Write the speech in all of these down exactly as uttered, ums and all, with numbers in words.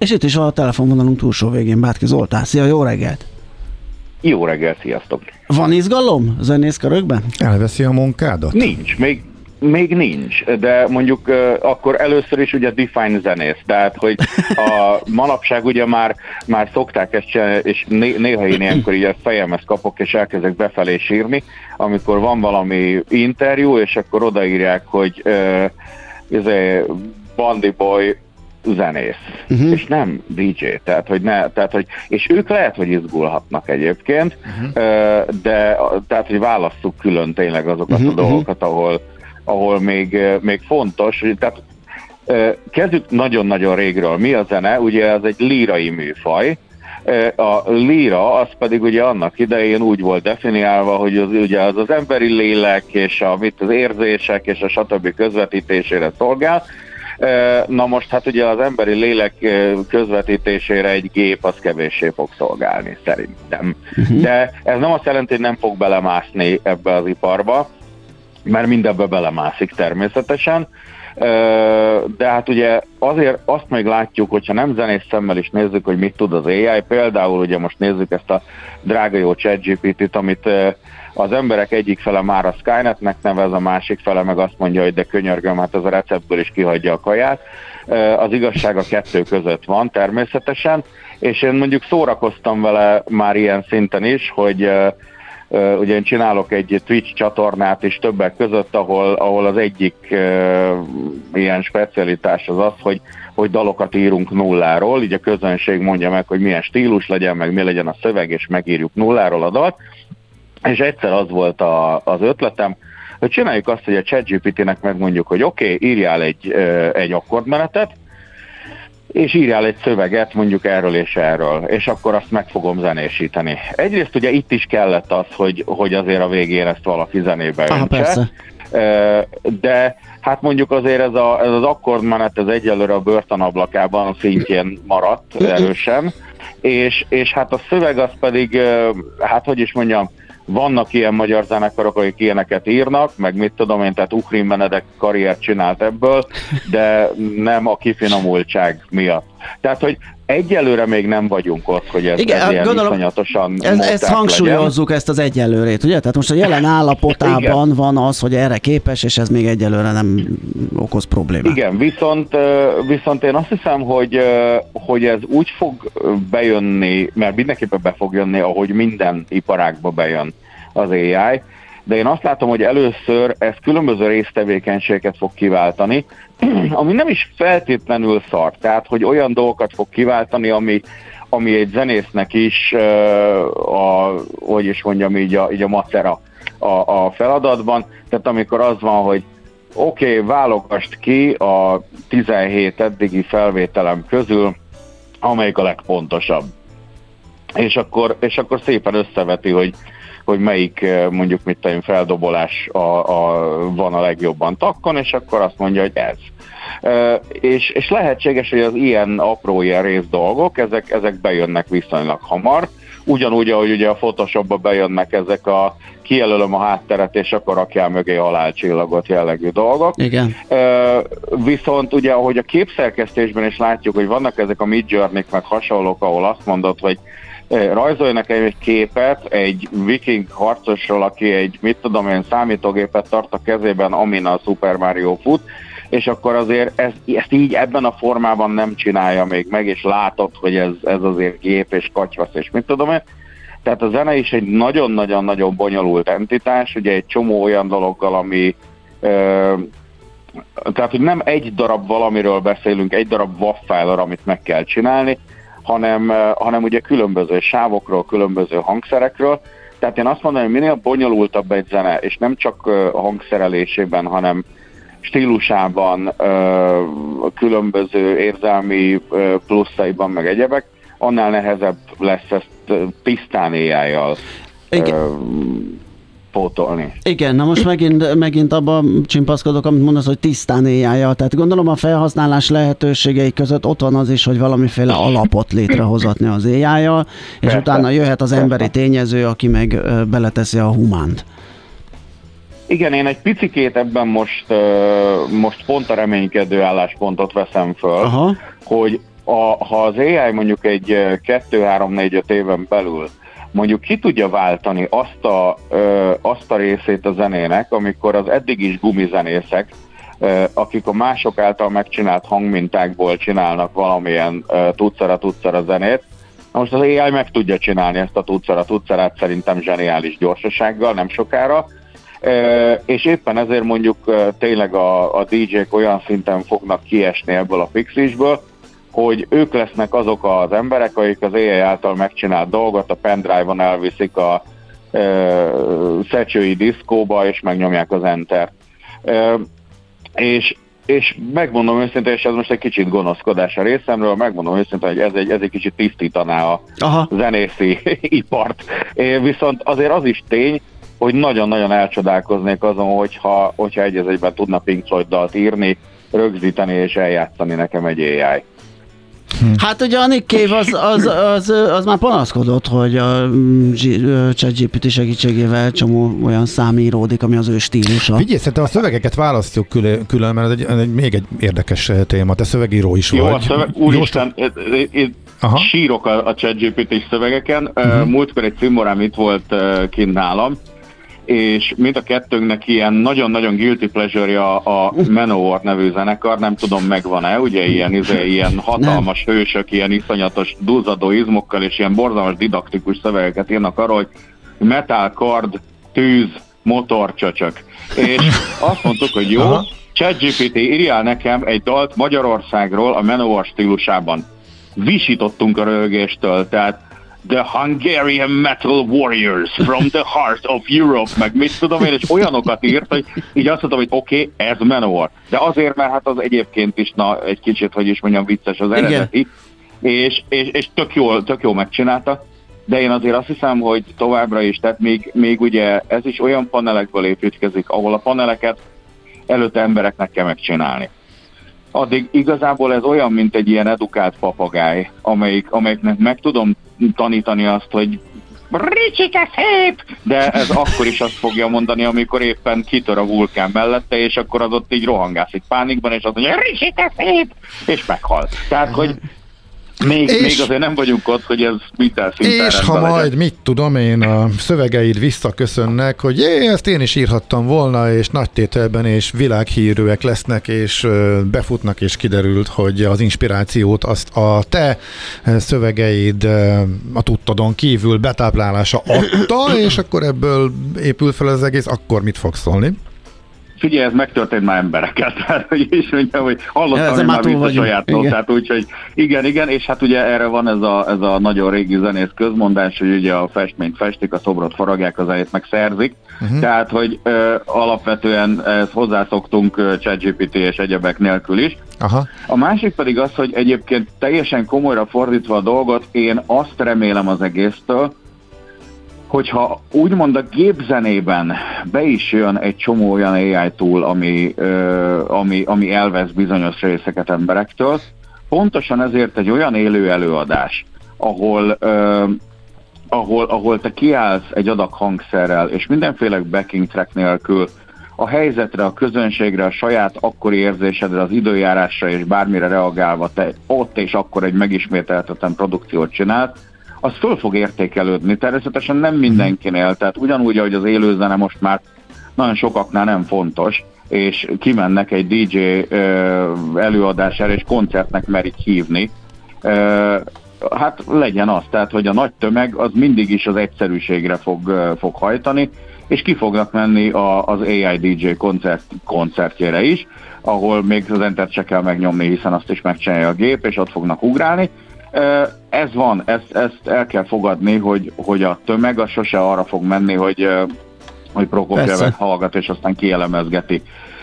És itt is van a telefonvonalunk túlsó végén Bátki Zoltán. Szia, jó reggelt! Jó reggelt, sziasztok! Van izgalom zenészkörökben? Elveszi a munkádat? Nincs, még, még nincs, de mondjuk uh, akkor először is ugye define zenész, tehát hogy a manapság ugye már, már szokták ezt csinálni, és né- néha én ilyenkor így a fejemhez kapok, és elkezdek befelé sírni, amikor van valami interjú, és akkor odaírják, hogy uh, ez Bandy Boy zenész, uh-huh. és nem dé dzsé, tehát hogy ne, tehát hogy, és ők lehet, hogy izgulhatnak egyébként, uh-huh. de tehát, hogy válasszuk külön tényleg azokat uh-huh. a dolgokat, ahol, ahol még, még fontos, tehát kezdjük nagyon-nagyon régről. Mi a zene? Ugye ez egy lírai műfaj, a líra az pedig ugye annak idején úgy volt definiálva, hogy az, ugye az az emberi lélek és a, mit, az érzések és a stb. Közvetítésére szolgál. Na most hát ugye az emberi lélek közvetítésére egy gép az kevéssé fog szolgálni, szerintem. Uh-huh. De ez nem azt jelenti, hogy nem fog belemászni ebbe az iparba, mert mindebbe belemászik természetesen. De hát ugye azért azt még látjuk, hogyha nem zenész szemmel is nézzük, hogy mit tud az á i, például ugye most nézzük ezt a drága jó ChatGPT-t, amit az emberek egyik fele már a Skynetnek nevez, a másik fele meg azt mondja, hogy de könyörgöm, hát ez a receptből is kihagyja a kaját. Az igazság a kettő között van természetesen, és én mondjuk szórakoztam vele már ilyen szinten is, hogy Uh, ugye én csinálok egy Twitch csatornát is többek között, ahol, ahol az egyik uh, ilyen specialitás az az, hogy, hogy dalokat írunk nulláról, így a közönség mondja meg, hogy milyen stílus legyen, meg mi legyen a szöveg, és megírjuk nulláról a dalt. És egyszer az volt a, az ötletem, hogy csináljuk azt, hogy a ChatGPT-nek megmondjuk, hogy oké, okay, írjál egy, uh, egy akkordmenetet, és írjál egy szöveget mondjuk erről és erről, és akkor azt meg fogom zenésíteni. Egyrészt ugye itt is kellett az, hogy, hogy azért a végén ezt valaki zenébe öntse, de hát mondjuk azért ez, a, ez az akkordmenet ez egyelőre a börtönablakában a szintjén maradt erősen, és, és hát a szöveg az pedig, hát hogy is mondjam, vannak ilyen magyar zenekarok, akik ilyeneket írnak, meg mit tudom én, tehát Ukrin Benedek karriert csinált ebből, de nem a kifinomultság miatt. Tehát, hogy egyelőre még nem vagyunk ott, hogy ez, igen, ez ilyen gondolom, viszonyatosan ez, ezt hangsúlyozzuk, legyen. Ezt az egyelőrét, ugye? Tehát most a jelen állapotában van az, hogy erre képes, és ez még egyelőre nem okoz problémát. Igen, viszont, viszont én azt hiszem, hogy, hogy ez úgy fog bejönni, mert mindenképpen be fog jönni, ahogy minden iparágba bejön az á i, de én azt látom, hogy először ez különböző résztevékenységeket fog kiváltani, ami nem is feltétlenül szar, tehát hogy olyan dolgokat fog kiváltani, ami, ami egy zenésznek is, a, hogy is mondjam, így a, így a macera a, a feladatban, tehát amikor az van, hogy oké, okay, válogasd ki a tizenhét eddigi felvételem közül, amelyik a legfontosabb. És akkor, és akkor szépen összeveti, hogy hogy melyik mondjuk mit tudom, feldobolás a, a, van a legjobban takkon, és akkor azt mondja, hogy ez. E, és, és lehetséges, hogy az ilyen apró, ilyen rész dolgok, ezek, ezek bejönnek viszonylag hamar, ugyanúgy, ahogy ugye a Photoshopba bejönnek ezek a kijelölöm a hátteret, és akkor rakjál mögé halálcsillagot jellegű dolgok. Igen. E, viszont ugye, ahogy a képszerkesztésben is látjuk, hogy vannak ezek a Midjourney-k meg hasonlók, ahol azt mondod, hogy rajzolj nekem egy képet egy viking harcosról, aki egy, mit tudom én, számítógépet tart a kezében, amin a Super Mario fut, és akkor azért ez, ezt így ebben a formában nem csinálja még meg, és látod, hogy ez, ez azért gép és katyvasz, és mit tudom én. Tehát a zene is egy nagyon-nagyon-nagyon bonyolult entitás, ugye egy csomó olyan dologgal, ami... Ö, tehát, hogy nem egy darab valamiről beszélünk, egy darab WAV fájlról, amit meg kell csinálni, hanem, hanem ugye különböző sávokról, különböző hangszerekről. Tehát én azt mondom, hogy minél bonyolultabb egy zene, és nem csak a hangszerelésében, hanem stílusában, különböző érzelmi pluszaiban, meg egyebek, annál nehezebb lesz ezt tisztán á i-jal pótolni. Igen, na most megint, megint abban csimpaszkodok, amit mondasz, hogy tisztán á i-jal. Tehát gondolom a felhasználás lehetőségei között ott van az is, hogy valamiféle alapot létrehozatni az á i-jal, és persze, utána jöhet az emberi tényező, aki meg beleteszi a humánt. Igen, én egy picikét ebben most, most pont a reménykedő álláspontot veszem föl, aha, hogy a, ha az á i mondjuk egy kettő három négy öt éven belül mondjuk ki tudja váltani azt a, ö, azt a részét a zenének, amikor az eddig is gumizenészek, ö, akik a mások által megcsinált hangmintákból csinálnak valamilyen tuccara-tuccara zenét. Na most az á i meg tudja csinálni ezt a tuccara-tuccarát szerintem zseniális gyorsasággal, nem sokára, ö, és éppen ezért mondjuk ö, tényleg a, a dé jék olyan szinten fognak kiesni ebből a fixisből, hogy ők lesznek azok az emberek, akik az á i által megcsinált dolgot a pendrive-on elviszik a e, szecsői diszkóba, és megnyomják az Enter-t. E, és, és megmondom őszintén, és ez most egy kicsit gonoszkodás a részemről, megmondom őszintén, hogy ez egy, ez egy kicsit tisztítaná a Aha. zenészi ipart. É, viszont azért az is tény, hogy nagyon-nagyon elcsodálkoznék azon, hogyha, hogyha egy az egyben tudna Pink Floyd dalt írni, rögzíteni és eljátszani nekem egy á i. Hát ugye a Nick Cave az, az, az, az már panaszkodott, hogy a ChatGPT segítségével csomó olyan szám íródik, ami az ő stílusa. Figyelj, szerintem a szövegeket választjuk külön, külön mert ez egy, egy, még egy érdekes téma. Te szövegíró is Jó, vagy. A szöveg, úristen, én sírok a, a ChatGPT szövegeken. Uh-huh. Múltkor egy cimborám itt volt kint nálam, és mind a kettőnknek ilyen nagyon-nagyon guilty pleasure-ja a Manowar nevű zenekar, nem tudom megvan-e, ugye ilyen, izé, ilyen hatalmas nem. hősök, ilyen iszonyatos duzzadó izmokkal, és ilyen borzalmas didaktikus szövegeket írnak arról, hogy metal, kard, tűz, motor, csöcsök. És azt mondtuk, hogy jó, Aha. ChatGPT, írjál nekem egy dalt Magyarországról a Manowar stílusában. Visítottunk a röhögéstől, tehát The Hungarian Metal Warriors from the Heart of Europe, meg mit tudom én, és olyanokat írt, hogy így azt mondtam, hogy oké, okay, ez Manowar. De azért, mert hát az egyébként is, na, egy kicsit, hogy is mondjam, vicces az eredeti, és, és, és tök jól, tök jól megcsinálta, de én azért azt hiszem, hogy továbbra is, tehát még, még ugye ez is olyan panelekből építkezik, ahol a paneleket előtte embereknek kell megcsinálni. Addig igazából ez olyan, mint egy ilyen edukált papagáj, amelyik, amelyiknek meg tudom tanítani azt, hogy Ricsike szép! De ez akkor is azt fogja mondani, amikor éppen kitör a vulkán mellette, és akkor az ott így rohangászik pánikban, és azt mondja, Ricsike szép! És meghal. Tehát, hogy Még, és, még azért nem vagyunk ott, hogy ez minden szinten És ha majd, legyen. Mit tudom én, a szövegeid visszaköszönnek, hogy jé, ezt én is írhattam volna, és nagy tételben, és világhírűek lesznek, és befutnak, és kiderült, hogy az inspirációt azt a te szövegeid a tudtadon kívül betáplálása adta, és akkor ebből épül fel az egész, akkor mit fogsz szólni? Figyelj, ez megtörtént már emberekkel, tehát hogy is mondjam, hogy hallottam én már vissza sajáttól, tehát úgyhogy igen, igen, és hát ugye erre van ez a, ez a nagyon régi zenész közmondás, hogy ugye a festményt festik, a szobrot faragják, az zenét meg szerzik, uh-huh. tehát hogy ö, alapvetően ezt hozzászoktunk ö, ChatGPT és egyebek nélkül is. Aha. A másik pedig az, hogy egyébként teljesen komolyra fordítva a dolgot, én azt remélem az egésztől, hogyha úgymond a gépzenében be is jön egy csomó olyan á i tool, ami, ö, ami, ami elvesz bizonyos részeket emberektől, pontosan ezért egy olyan élő előadás, ahol, ö, ahol, ahol te kiállsz egy adag hangszerrel, és mindenféle backing track nélkül a helyzetre, a közönségre, a saját akkori érzésedre, az időjárásra és bármire reagálva te ott és akkor egy megismételhetetlen produkciót csinált, az föl fog értékelődni. Természetesen nem mindenkinél, tehát ugyanúgy, ahogy az élőzene most már nagyon sokaknál nem fontos, és kimennek egy dé dzsé előadására, és koncertnek merik hívni, hát legyen az, tehát hogy a nagy tömeg az mindig is az egyszerűségre fog, fog hajtani, és ki fognak menni a, az á i dé dzsé koncert, koncertjére is, ahol még az Entert se kell megnyomni, hiszen azt is megcsinálja a gép, és ott fognak ugrálni. Ez van, ezt, ezt el kell fogadni, hogy, hogy a tömeg az sose arra fog menni, hogy, hogy Prokofjevet hallgat, és aztán kielemezgeti.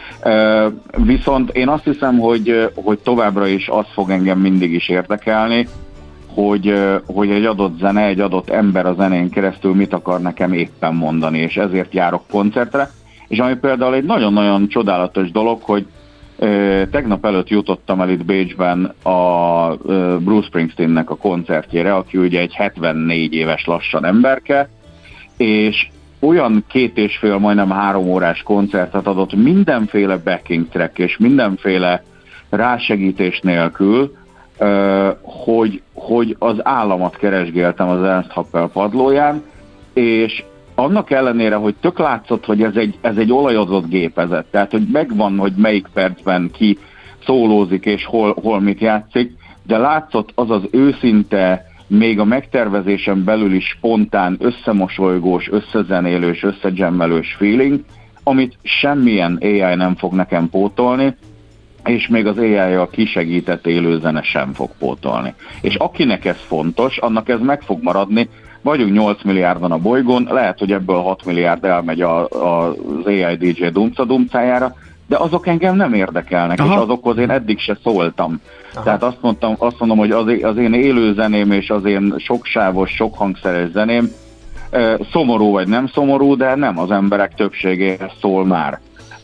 Viszont én azt hiszem, hogy, hogy továbbra is az fog engem mindig is érdekelni, hogy, hogy egy adott zene, egy adott ember a zenén keresztül mit akar nekem éppen mondani, és ezért járok koncertre. És ami például egy nagyon-nagyon csodálatos dolog, hogy tegnap előtt jutottam el itt Bécsben a Bruce Springsteennek a koncertjére, aki ugye egy hetvennégy éves lassan emberke, és olyan két és fél, majdnem három órás koncertet adott mindenféle backing track és mindenféle rásegítés nélkül, hogy, hogy az államat keresgéltem az Ernst Happel padlóján, és annak ellenére, hogy tök látszott, hogy ez egy, ez egy olajozott gépezet, tehát hogy megvan, hogy melyik percben ki szólózik és hol, hol mit játszik, de látszott az az őszinte, még a megtervezésen belül is spontán, összemosolygós, összezenélős, összedzsemmelős feeling, amit semmilyen á i nem fog nekem pótolni, és még az á i-jal kisegített élőzene sem fog pótolni. És akinek ez fontos, annak ez meg fog maradni. Vagyunk nyolc milliárdan a bolygón, lehet, hogy ebből hat milliárd elmegy a, a, az á i dé dzsé dumca-dumcájára, de azok engem nem érdekelnek, Aha. és azokhoz én eddig se szóltam. Aha. Tehát azt, mondtam, azt mondom, hogy az, az én élőzeném és az én soksávos, sokhangszeres zeném szomorú vagy nem szomorú, de nem az emberek többségéhez szól már.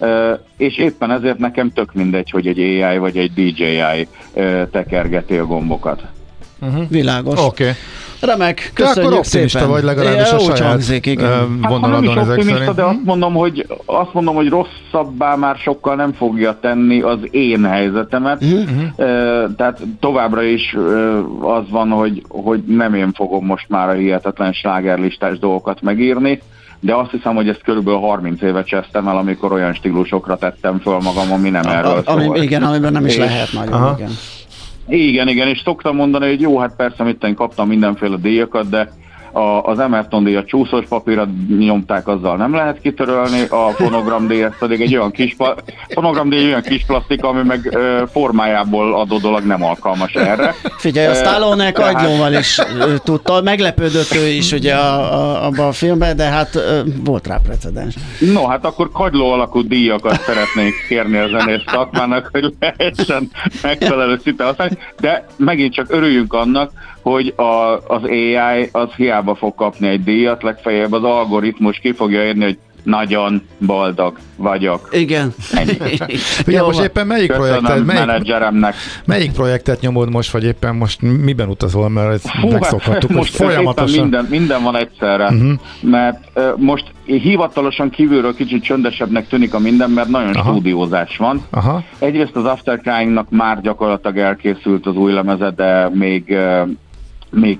És éppen ezért nekem tök mindegy, hogy egy á i vagy egy dé dzsé i tekergeti a gombokat. Uh-huh. Világos. Oké. Okay. Remek, köszönjük akkor optimista szépen. vagy legalábbis a saját hangzik, igen. vonaladon hát, ezek szerint. De azt mondom, hogy, azt mondom, hogy rosszabbá már sokkal nem fogja tenni az én helyzetemet. Uh-huh. Tehát továbbra is az van, hogy, hogy nem én fogom most már a hihetetlen slágerlistás dolgokat megírni, de azt hiszem, hogy ezt körülbelül harminc éve csesztem el, amikor olyan stílusokra tettem föl magam, ami nem a, erről ami, szól. Igen, amiben nem is és, lehet nagyon, igen. Igen, igen, és szoktam mondani, hogy jó, hát persze, mit én kaptam mindenféle díjakat, de a, az Emerton díjat csúszós papírra nyomták, azzal nem lehet kitörölni, a fonogram díjat pedig egy olyan kis, fonogram díj olyan kis plastik, ami meg ö, formájából adódólag nem alkalmas erre. Figyelj, a Stallone kagylóval is tudta, meglepődött ő is ugye a, a, abban a filmben, de hát ö, volt rá precedens. No, hát akkor kagyló alakú díjakat szeretnék kérni a zenész szakmának, hogy lehessen megfelelő szinten használni, de megint csak örüljünk annak, hogy a, az á i az hiába fog kapni egy díjat, legfeljebb az algoritmus ki fogja érni, hogy nagyon boldog vagyok. Igen. Ugye most éppen melyik projektet, melyik, melyik projektet nyomod most, vagy éppen most miben utazol, mert ezt Hú, megszokhattuk, hogy most folyamatosan... Minden, minden van egyszerre, uh-huh. mert uh, most hivatalosan kívülről kicsit csöndesebbnek tűnik a minden, mert nagyon Aha. stúdiózás van. Aha. Egyrészt az After Crying-nak már gyakorlatilag elkészült az új lemeze, de még... Uh, még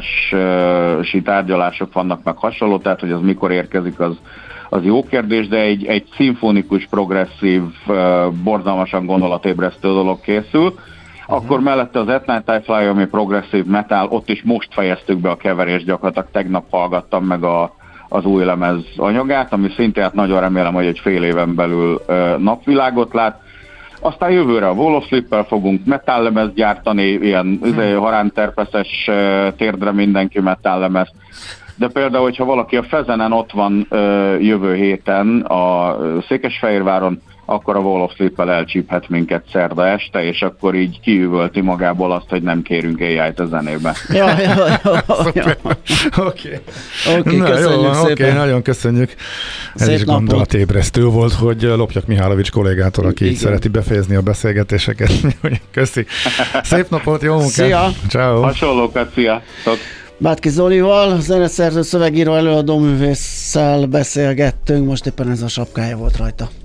kiadási tárgyalások vannak meg hasonló, tehát hogy az mikor érkezik, az, az jó kérdés, de egy, egy szimfonikus, progresszív, borzalmasan gondolatébresztő dolog készül. Uh-huh. Akkor mellette az At Night I Fly, ami progresszív metal, ott is most fejeztük be a keverést, gyakorlatilag tegnap hallgattam meg a, az új lemez anyagát, ami szintén hát nagyon remélem, hogy egy fél éven belül napvilágot lát. Aztán jövőre a Wall of Slip-el fogunk metállemezt gyártani, ilyen hmm. haránterpeszes térdre mindenki metállemezt. De például, hogyha valaki a Fezenen ott van jövő héten a Székesfehérváron, akkor a Wall of Slip-el elcsíphet minket szerda este, és akkor így kiüvölti magából azt, hogy nem kérünk á i-t a zenébe. Ja, ja, ja. Oké. Oké, köszönjük szépen. Oké, nagyon köszönjük. Ez Szép is gondolatébresztő volt, hogy Lopjak Mihálovics kollégától, aki így szereti befejezni a beszélgetéseket. Köszi. Szép napot, jó munkát. Szia. Ciao. Hasonlókat, szia. Bátki Zolival, zeneszerző, szövegíró, előadó művésszel beszélgettünk, most éppen ez a sapkája volt rajta.